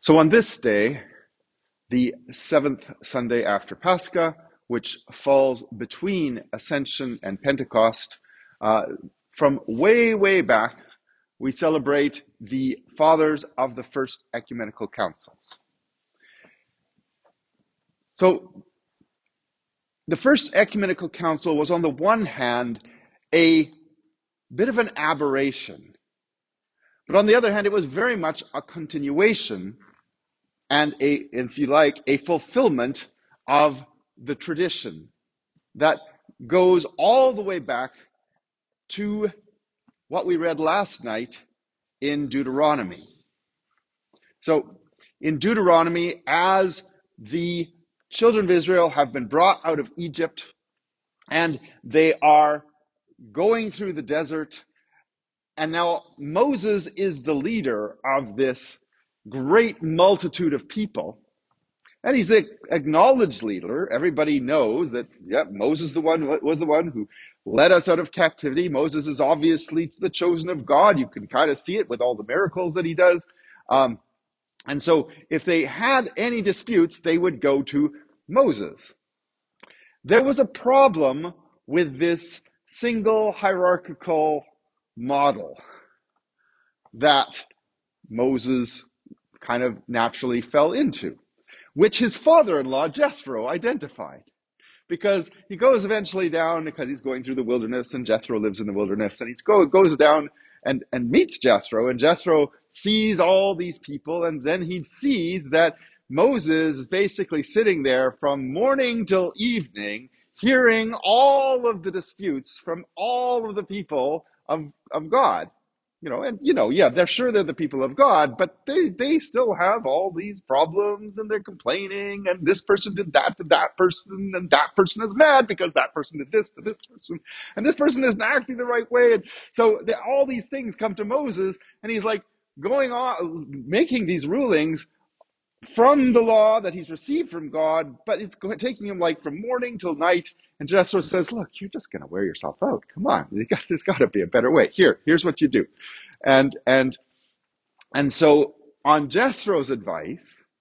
So on this day, the seventh Sunday after Pascha, which falls between Ascension and Pentecost, from way, way back, we celebrate the fathers of the first ecumenical councils. So the first ecumenical council was, on the one hand, a bit of an aberration. But on the other hand, it was very much a continuation and if you like, a fulfillment of the tradition that goes all the way back to what we read last night in Deuteronomy. So in Deuteronomy, as the children of Israel have been brought out of Egypt and they are going through the desert, and now Moses is the leader of this great multitude of people. And he's the acknowledged leader. Everybody knows that, Moses was the one who led us out of captivity. Moses is obviously the chosen of God. You can kind of see it with all the miracles that he does. And so if they had any disputes, they would go to Moses. There was a problem with this single hierarchical model that Moses kind of naturally fell into, which his father-in-law, Jethro, identified. Because he goes eventually down, because he's going through the wilderness, and Jethro lives in the wilderness, and he goes down and meets Jethro, and Jethro sees all these people, and then he sees that Moses is basically sitting there from morning till evening, hearing all of the disputes from all of the people of God. They're sure they're the people of God, but they still have all these problems, and they're complaining, and this person did that to that person, and that person is mad because that person did this to this person, and this person isn't acting the right way. And so all these things come to Moses, and he's like going on, making these rulings from the law that he's received from God, but it's taking him like from morning till night. And Jethro says, look, you're just going to wear yourself out. Come on, there's got to be a better way. Here's what you do. And so on Jethro's advice,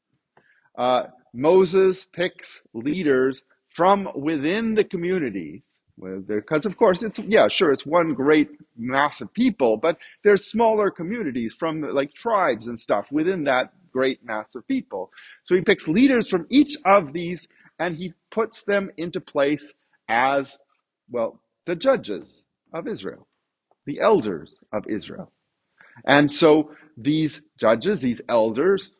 Moses picks leaders from within the community, because of course it's one great mass of people, but there's smaller communities from like tribes and stuff within that great mass of people. So he picks leaders from each of these, and he puts them into place as, the judges of Israel, the elders of Israel. And so these judges, these elders,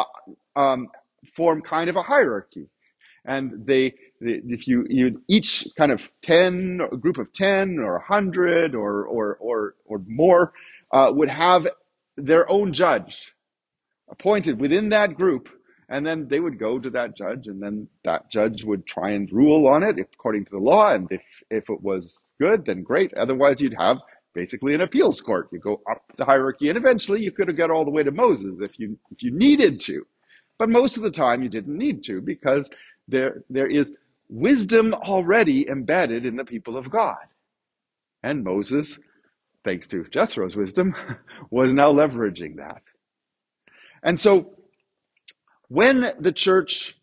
form kind of a hierarchy. And if you each kind of a group of 10 or 100 or more, would have their own judge appointed within that group, and then they would go to that judge, and then that judge would try and rule on it according to the law, and if it was good, then great. Otherwise, you'd have basically an appeals court. You go up the hierarchy, and eventually you could have got all the way to Moses if you needed to. But most of the time you didn't need to, because there is wisdom already embedded in the people of God. And Moses, thanks to Jethro's wisdom, was now leveraging that. And so when the church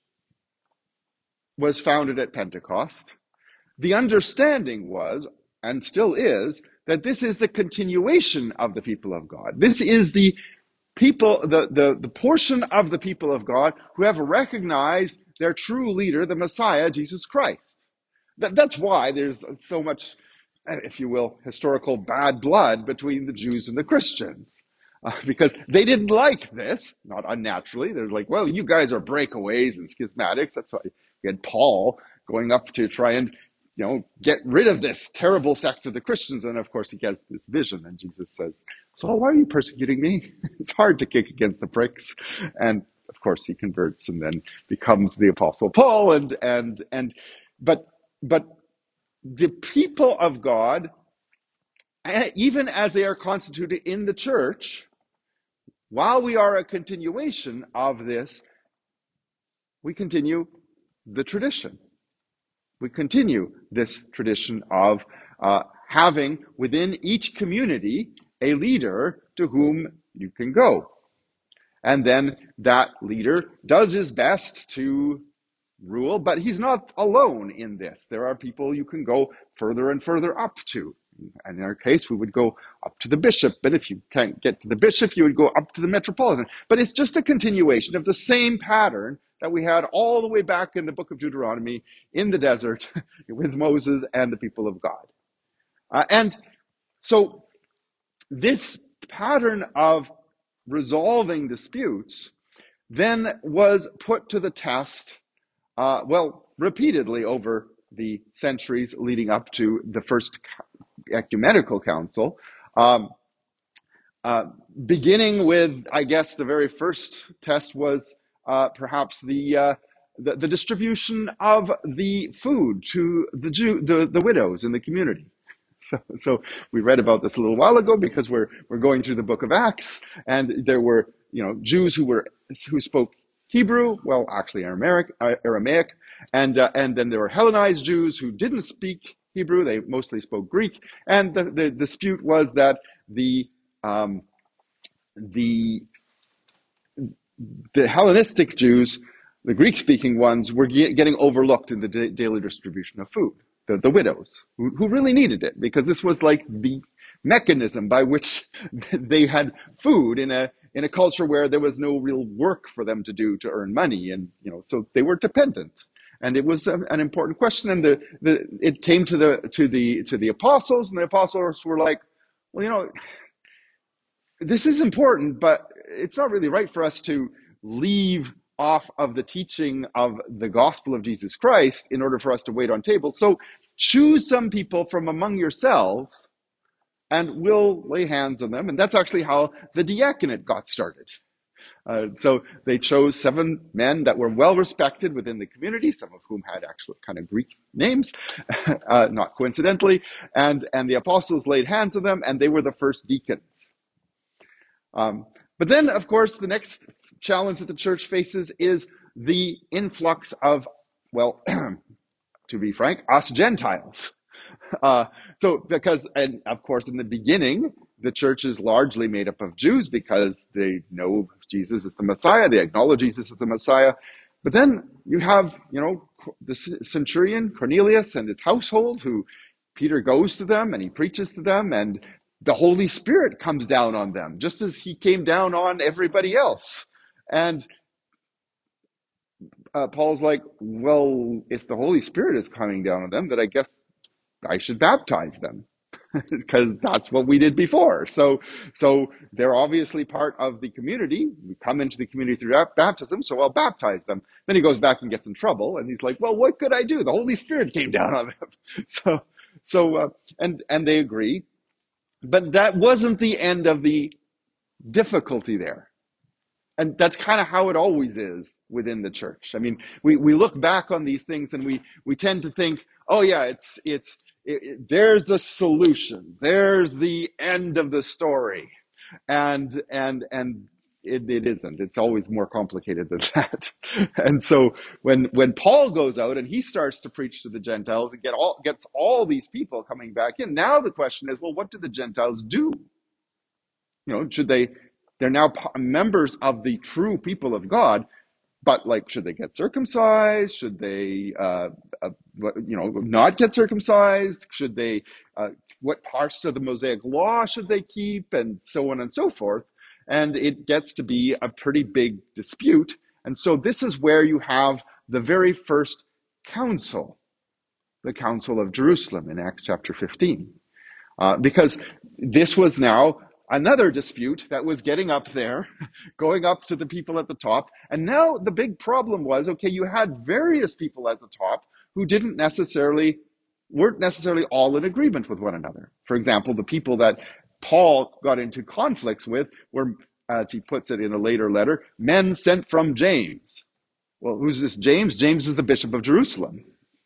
was founded at Pentecost, the understanding was, and still is, that this is the continuation of the people of God. This is the people, the portion of the people of God who have recognized their true leader, the Messiah, Jesus Christ. That's why there's so much, if you will, historical bad blood between the Jews and the Christians. Because they didn't like this, not unnaturally. They're like, well, you guys are breakaways and schismatics. That's why you had Paul going up to try and, get rid of this terrible sect of the Christians. And of course, he gets this vision, and Jesus says, Saul, why are you persecuting me? It's hard to kick against the pricks. And of course, he converts and then becomes the Apostle Paul. But the people of God, even as they are constituted in the church, while we are a continuation of this, we continue the tradition. We continue this tradition of having within each community a leader to whom you can go. And then that leader does his best to rule, but he's not alone in this. There are people you can go further and further up to. And in our case, we would go up to the bishop. But if you can't get to the bishop, you would go up to the metropolitan. But it's just a continuation of the same pattern that we had all the way back in the book of Deuteronomy in the desert with Moses and the people of God. And so this pattern of resolving disputes then was put to the test, repeatedly over the centuries leading up to the first ecumenical council, beginning with, I guess, the very first test was perhaps the distribution of the food to the widows in the community. So we read about this a little while ago because we're going through the book of Acts, and there were Jews who spoke Hebrew, well, actually Aramaic, and then there were Hellenized Jews who didn't speak Hebrew; they mostly spoke Greek. And the dispute was that the Hellenistic Jews, the Greek-speaking ones, were getting overlooked in the daily distribution of food. The widows, who really needed it, because this was like the mechanism by which they had food in a culture where there was no real work for them to do to earn money, and so they were dependent. And it was an important question, and it came to the apostles, and the apostles were like, well, this is important, but it's not really right for us to leave off of the teaching of the gospel of Jesus Christ in order for us to wait on tables. So choose some people from among yourselves and we'll lay hands on them. And that's actually how the diaconate got started. So they chose 7 men that were well respected within the community, some of whom had actual kind of Greek names, not coincidentally. And the apostles laid hands on them, and they were the first deacons. But then, of course, the next challenge that the church faces is the influx of, well, to be frank, us Gentiles. Because, and of course, in the beginning, the church is largely made up of Jews because they know Jesus is the Messiah, they acknowledge Jesus as the Messiah. But then you have, the centurion Cornelius and his household, who Peter goes to them and he preaches to them, and the Holy Spirit comes down on them, just as he came down on everybody else. And Paul's like, well, if the Holy Spirit is coming down on them, then I guess I should baptize them because that's what we did before. So they're obviously part of the community. We come into the community through baptism, so I'll baptize them. Then he goes back and gets in trouble, and he's like, well, what could I do? The Holy Spirit came down on them. And they agree. But that wasn't the end of the difficulty there. And that's kind of how it always is within the church. I mean, we look back on these things and we tend to think, oh yeah, there's the solution. There's the end of the story. And it isn't. It's always more complicated than that. And so when Paul goes out and he starts to preach to the Gentiles and gets all these people coming back in, now the question is, well, what do the Gentiles do? They're now members of the true people of God, but should they get circumcised? Should they, not get circumcised? Should they, what parts of the Mosaic law should they keep? And so on and so forth. And it gets to be a pretty big dispute. And so this is where you have the very first council, the Council of Jerusalem in Acts chapter 15. Because this was now another dispute that was getting up there, going up to the people at the top. And now the big problem was, okay, you had various people at the top who weren't necessarily all in agreement with one another. For example, the people that Paul got into conflicts with were, as he puts it in a later letter, men sent from James. Well, who's this James? James is the Bishop of Jerusalem.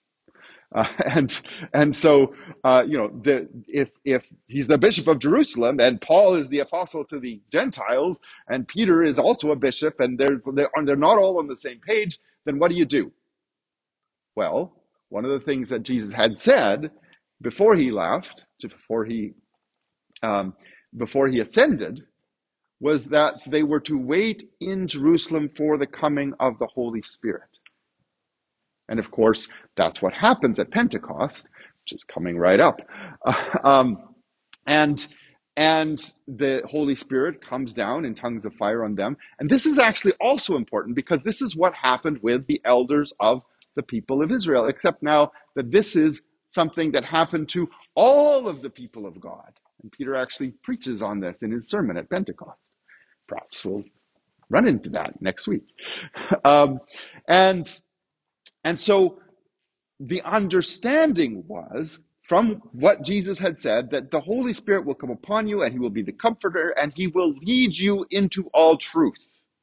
So if he's the Bishop of Jerusalem and Paul is the apostle to the Gentiles and Peter is also a bishop and they're not all on the same page, then what do you do? Well, one of the things that Jesus had said before he left, before he ascended, was that they were to wait in Jerusalem for the coming of the Holy Spirit. And of course, that's what happens at Pentecost, which is coming right up. Um, and and the Holy Spirit comes down in tongues of fire on them. And this is actually also important because this is what happened with the elders of the people of Israel, except now that this is something that happened to all of the people of God. And Peter actually preaches on this in his sermon at Pentecost. Perhaps we'll run into that next week. Um, and and so the understanding was from what Jesus had said that the Holy Spirit will come upon you and he will be the comforter and he will lead you into all truth.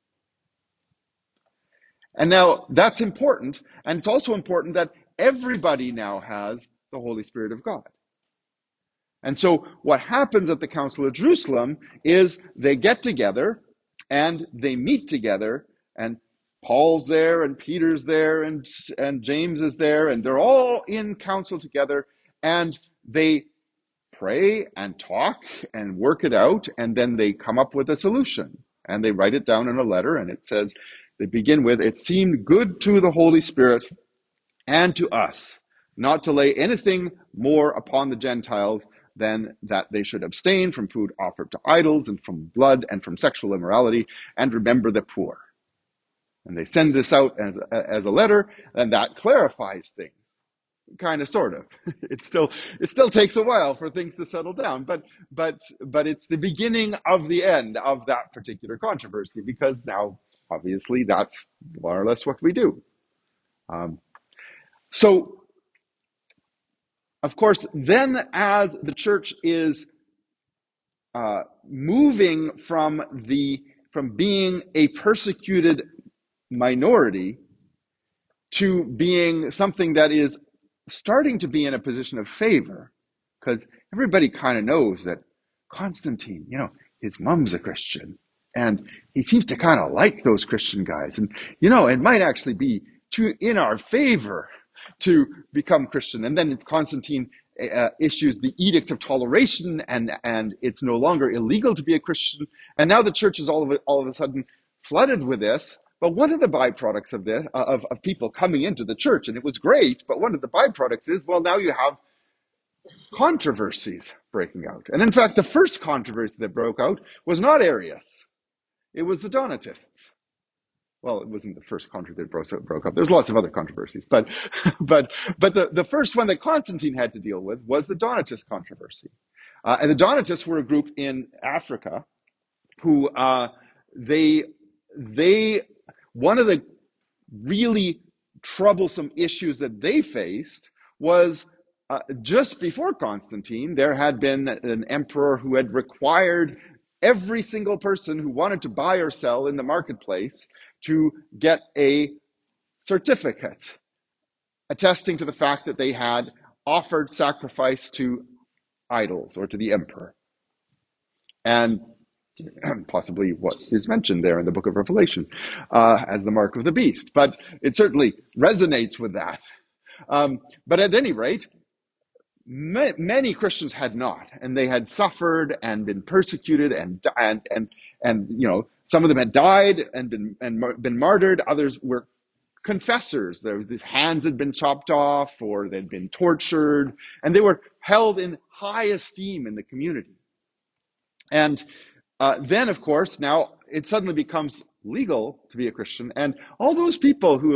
And now that's important. And it's also important that everybody now has the Holy Spirit of God. And so what happens at the Council of Jerusalem is they get together and they meet together, and Paul's there and Peter's there and James is there, and they're all in council together, and they pray and talk and work it out, and then they come up with a solution and they write it down in a letter, and it says, they begin with, "It seemed good to the Holy Spirit and to us not to lay anything more upon the Gentiles than that they should abstain from food offered to idols and from blood and from sexual immorality and remember the poor." And they send this out as a letter, and that clarifies things, kind of, sort of. It still takes a while for things to settle down, but it's the beginning of the end of that particular controversy, because now obviously that's more or less what we do. So of course, then as the church is moving from being a persecuted minority to being something that is starting to be in a position of favor, because everybody kind of knows that Constantine, his mom's a Christian, and he seems to kind of like those Christian guys, and it might actually be in our favor to become Christian. And then Constantine issues the Edict of Toleration, and it's no longer illegal to be a Christian. And now the church is all of a sudden flooded with this. But one of the byproducts of this, of people coming into the church, and it was great, but one of the byproducts is, well, now you have controversies breaking out. And in fact, the first controversy that broke out was not Arius. It was the Donatists. Well, it wasn't the first controversy that broke up. There's lots of other controversies, but the first one that Constantine had to deal with was the Donatist controversy. And the Donatists were a group in Africa who one of the really troublesome issues that they faced was just before Constantine, there had been an emperor who had required every single person who wanted to buy or sell in the marketplace to get a certificate attesting to the fact that they had offered sacrifice to idols or to the emperor. And possibly what is mentioned there in the book of Revelation as the mark of the beast. But it certainly resonates with that. But at any rate, many Christians had not, and they had suffered and been persecuted, and some of them had died and been martyred. Others were confessors. Their hands had been chopped off, or they'd been tortured, and they were held in high esteem in the community. And then, of course, now it suddenly becomes legal to be a Christian, and all those people who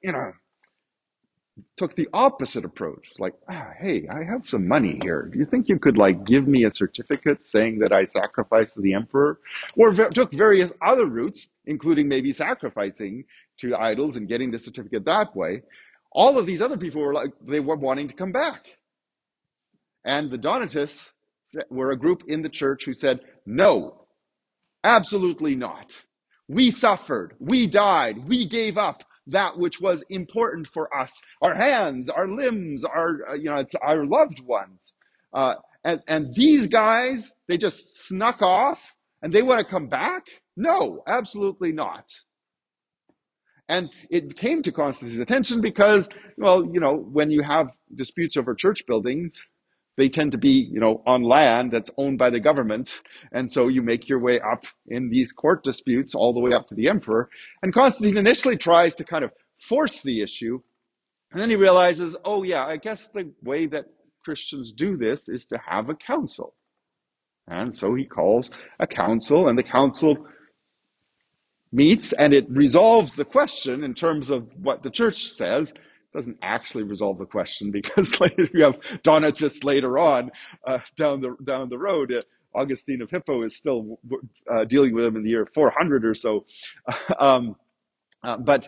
took the opposite approach, like, hey, I have some money here. Do you think you could give me a certificate saying that I sacrificed to the emperor? Or took various other routes, including maybe sacrificing to idols and getting the certificate that way. All of these other people they were wanting to come back. And the Donatists were a group in the church who said, no, absolutely not. We suffered, we died, we gave up that which was important for us, our hands, our limbs, our loved ones. And these guys, they just snuck off and they want to come back? No, absolutely not. And it came to Constantine's attention because, when you have disputes over church buildings, They tend to be, on land that's owned by the government. And so you make your way up in these court disputes all the way up to the emperor. And Constantine initially tries to kind of force the issue. And then he realizes, oh, yeah, I guess the way that Christians do this is to have a council. And so he calls a council, and the council meets and it resolves the question in terms of what the church says. It doesn't actually resolve the question, because later you have Donatius later on down the road. Augustine of Hippo is still dealing with him in the year 400 or so. Um, but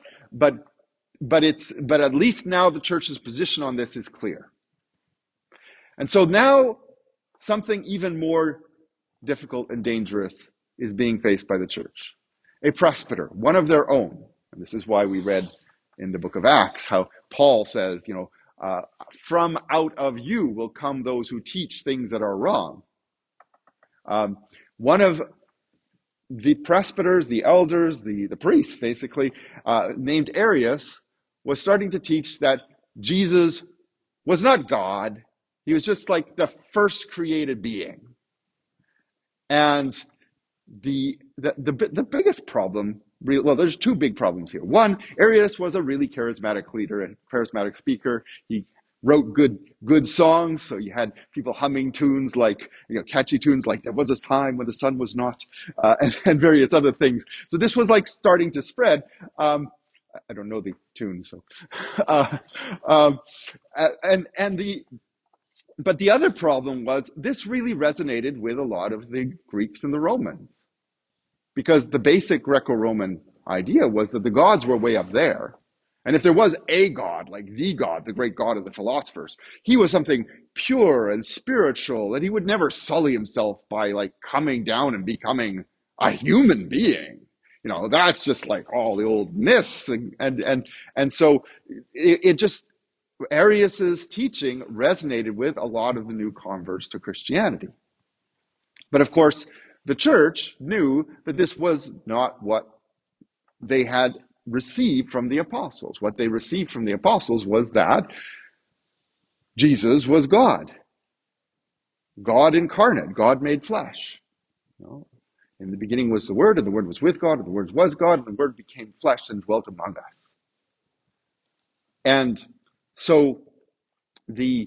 at least now the church's position on this is clear. And so now something even more difficult and dangerous is being faced by the church. A presbyter, one of their own. And this is why we read in the book of Acts how Paul says, from out of you will come those who teach things that are wrong. One of the presbyters, the elders, the priests, basically, named Arius, was starting to teach that Jesus was not God. He was just like the first created being. And the biggest problem, well, there's two big problems here. One, Arius was a really charismatic leader and charismatic speaker. He wrote good songs, so you had people humming tunes like, catchy tunes like "There Was a Time When the Sun Was Not," and various other things. So this was like starting to spread. I don't know the tune, so but the other problem was this really resonated with a lot of the Greeks and the Romans, because the basic Greco-Roman idea was that the gods were way up there. And if there was a god, like the god, the great god of the philosophers, he was something pure and spiritual, and he would never sully himself by like coming down and becoming a human being. That's just like all the old myths. And so it just, Arius's teaching resonated with a lot of the new converts to Christianity. But of course, the church knew that this was not what they had received from the apostles. What they received from the apostles was that Jesus was God. God incarnate, God made flesh. In the beginning was the Word, and the Word was with God, and the Word was God, and the Word became flesh and dwelt among us. And so this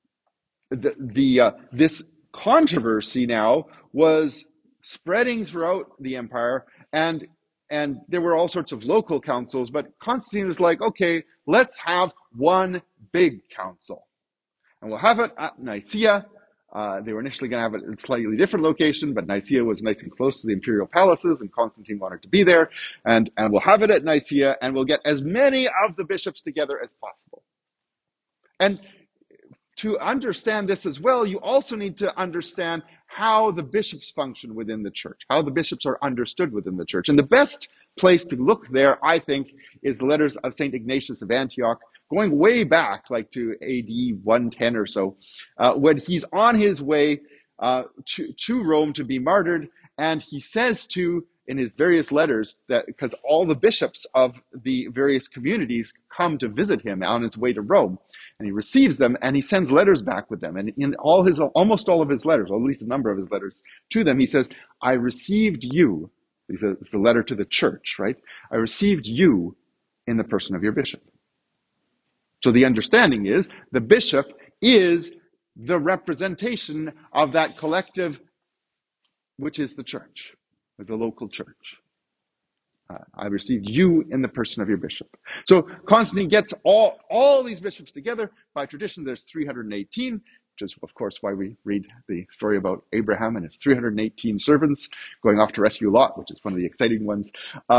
controversy now was spreading throughout the empire, and there were all sorts of local councils, but Constantine was like, okay, let's have one big council, and we'll have it at Nicaea. They were initially going to have it in a slightly different location, but Nicaea was nice and close to the imperial palaces, and Constantine wanted to be there, and we'll have it at Nicaea, and we'll get as many of the bishops together as possible. And to understand this as well, you also need to understand how the bishops function within the church, how the bishops are understood within the church. And the best place to look there, I think, is the letters of St. Ignatius of Antioch, going way back, like to AD 110 or so, when he's on his way to Rome to be martyred, and he says in his various letters, that because all the bishops of the various communities come to visit him on his way to Rome, and he receives them, and he sends letters back with them. And in almost all of his letters, or at least a number of his letters to them, he says, I received you. He says, it's the letter to the church, right? I received you in the person of your bishop. So the understanding is the bishop is the representation of that collective, which is the church, the local church. I received you in the person of your bishop. So Constantine gets all these bishops together. By tradition, there's 318, which is, of course, why we read the story about Abraham and his 318 servants going off to rescue Lot, which is one of the exciting ones.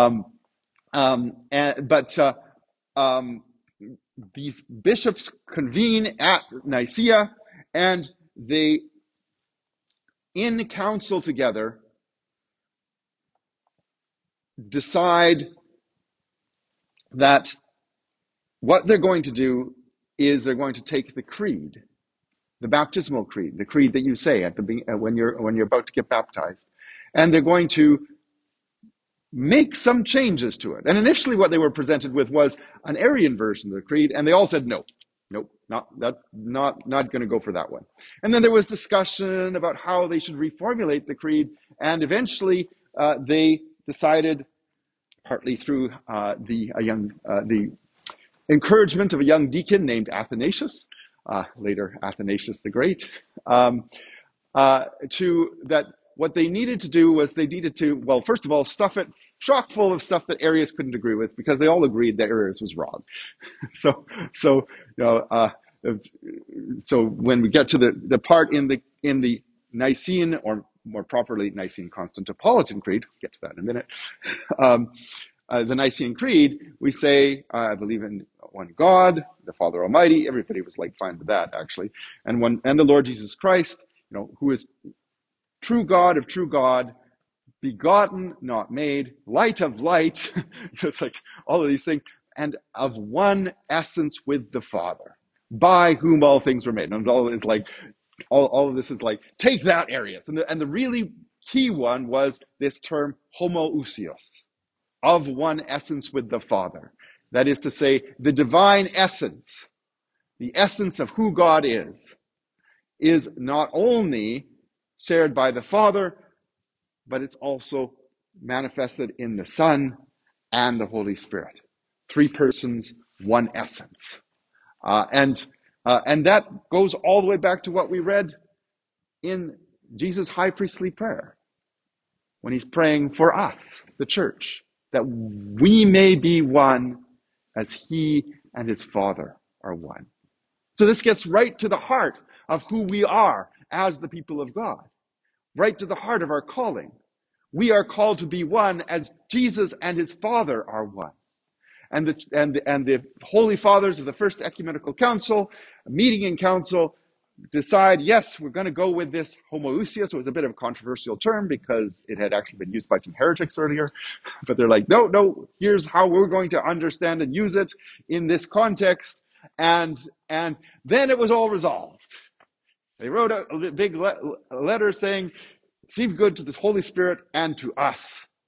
These bishops convene at Nicaea, and they, in council together, decide that what they're going to do is they're going to take the creed, the baptismal creed, the creed that you say when you're about to get baptized, and they're going to make some changes to it. And initially what they were presented with was an Arian version of the creed, and they all said no. Nope, not going to go for that one. And then there was discussion about how they should reformulate the creed, and eventually they decided, partly through the encouragement of a young deacon named Athanasius, later Athanasius the Great, to that what they needed to do was they needed to, well, first of all, stuff it chock full of stuff that Arius couldn't agree with, because they all agreed that Arius was wrong. so so you know so when we get to the part in the Nicene, or more properly Nicene Constantinopolitan Creed, we'll get to that in a minute. The Nicene Creed, we say, I believe in one God, the Father Almighty. Everybody was like fine with that, actually, and the Lord Jesus Christ, who is true God of true God, begotten, not made, light of light. It's like all of these things, and of one essence with the Father, by whom all things were made. And all is like all of this is like, take that, Arius. And the really key one was this term homoousios, of one essence with the Father. That is to say, the divine essence, the essence of who God is not only shared by the Father, but it's also manifested in the Son and the Holy Spirit. Three persons, one essence. And that goes all the way back to what we read in Jesus' high priestly prayer, when he's praying for us, the church, that we may be one as he and his Father are one. So this gets right to the heart of who we are as the people of God, right to the heart of our calling. We are called to be one as Jesus and his Father are one. And the Holy Fathers of the First Ecumenical Council, meeting in council, decide, yes, we're going to go with this homoousios. So it was a bit of a controversial term because it had actually been used by some heretics earlier. But they're like, no, here's how we're going to understand and use it in this context. And then it was all resolved. They wrote a big letter saying, it seemed good to the Holy Spirit and to us.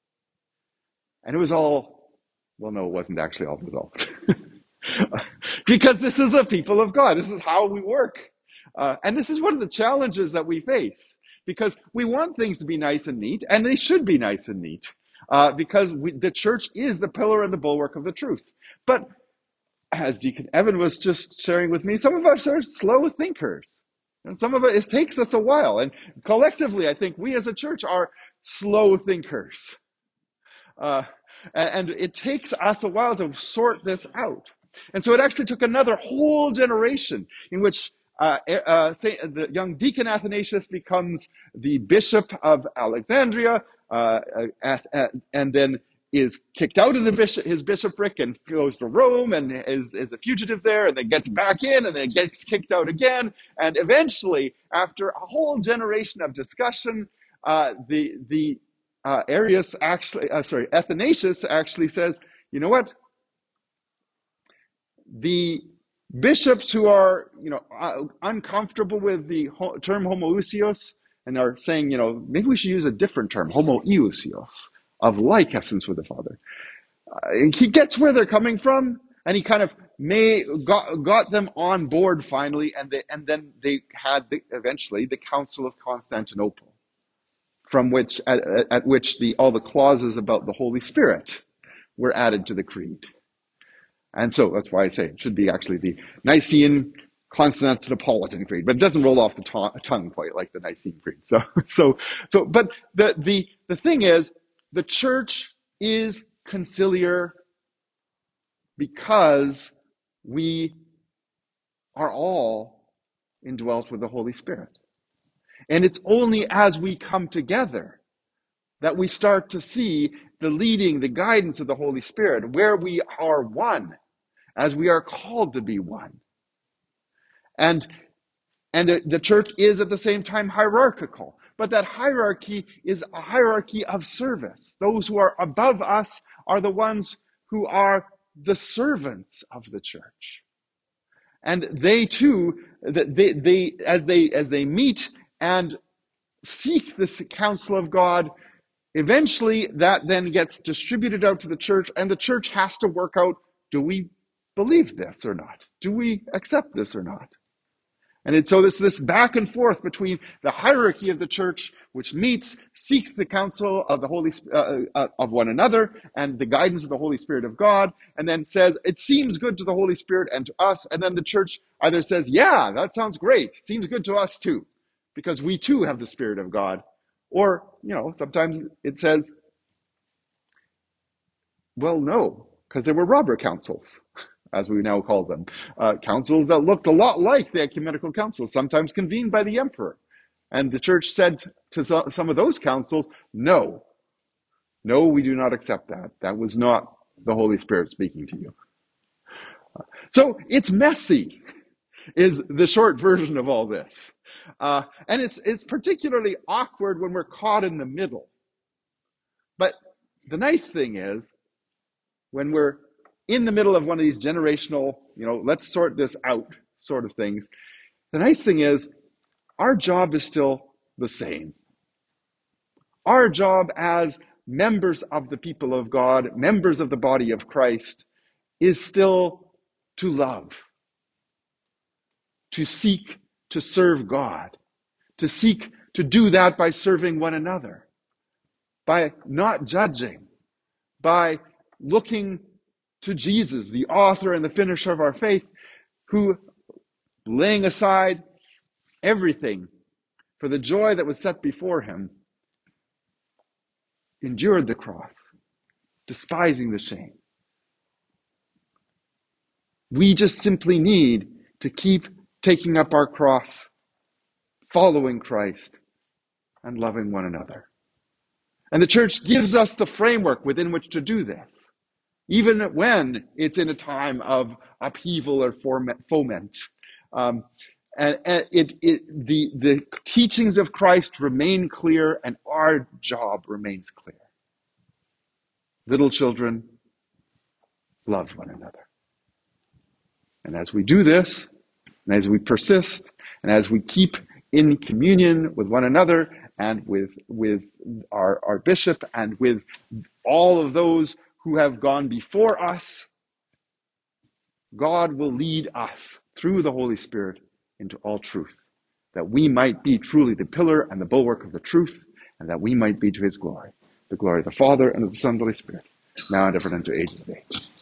And it was all, well, no, it wasn't actually all resolved. Because this is the people of God. This is how we work. And this is one of the challenges that we face, because we want things to be nice and neat, and they should be nice and neat, because the church is the pillar and the bulwark of the truth. But as Deacon Evan was just sharing with me, some of us are slow thinkers. And some of it takes us a while. And collectively, I think we as a church are slow thinkers. And it takes us a while to sort this out. And so it actually took another whole generation in which the young Deacon Athanasius becomes the Bishop of Alexandria, and then is kicked out of his bishopric and goes to Rome and is a fugitive there, and then gets back in and then gets kicked out again. And eventually, after a whole generation of discussion, Athanasius actually says, you know what? The bishops who are, uncomfortable with the term homoousios and are saying, maybe we should use a different term, homoiousios, of like essence with the Father. He gets where they're coming from, and he kind of got them on board finally, and then they had eventually the Council of Constantinople, from which at which all the clauses about the Holy Spirit were added to the creed. And so that's why I say it should be actually the Nicene Constantinopolitan Creed, but it doesn't roll off the tongue quite like the Nicene Creed. But the thing is, the church is conciliar because we are all indwelt with the Holy Spirit. And it's only as we come together that we start to see the leading, the guidance of the Holy Spirit, where we are one, as we are called to be one. And the church is at the same time hierarchical, but that hierarchy is a hierarchy of service. Those who are above us are the ones who are the servants of the church. And they too, as they meet and seek this counsel of God, eventually that then gets distributed out to the church, and the church has to work out, do we believe this or not? Do we accept this or not? And so it's this back and forth between the hierarchy of the church, which meets, seeks the counsel of the of one another and the guidance of the Holy Spirit of God, and then says it seems good to the Holy Spirit and to us. And then the church either says, "Yeah, that sounds great. Seems good to us too, because we too have the Spirit of God," or sometimes it says, "Well, no, because there were robber councils." As we now call them, councils that looked a lot like the ecumenical councils, sometimes convened by the emperor. And the church said to some of those councils, no, we do not accept that. That was not the Holy Spirit speaking to you. So it's messy, is the short version of all this. And it's particularly awkward when we're caught in the middle. But the nice thing is, when we're in the middle of one of these generational, let's sort this out sort of things, the nice thing is our job is still the same. Our job as members of the people of God, members of the body of Christ, is still to love, to seek to serve God, to seek to do that by serving one another, by not judging, by looking to Jesus, the author and the finisher of our faith, who, laying aside everything for the joy that was set before him, endured the cross, despising the shame. We just simply need to keep taking up our cross, following Christ, and loving one another. And the church gives us the framework within which to do this, even when it's in a time of upheaval or foment. The teachings of Christ remain clear, and our job remains clear. Little children, love one another. And as we do this, and as we persist, and as we keep in communion with one another, and with our bishop, and with all of those who have gone before us, God will lead us through the Holy Spirit into all truth, that we might be truly the pillar and the bulwark of the truth, and that we might be to his glory, the glory of the Father, and of the Son, and the Holy Spirit, now and ever, and unto ages of age.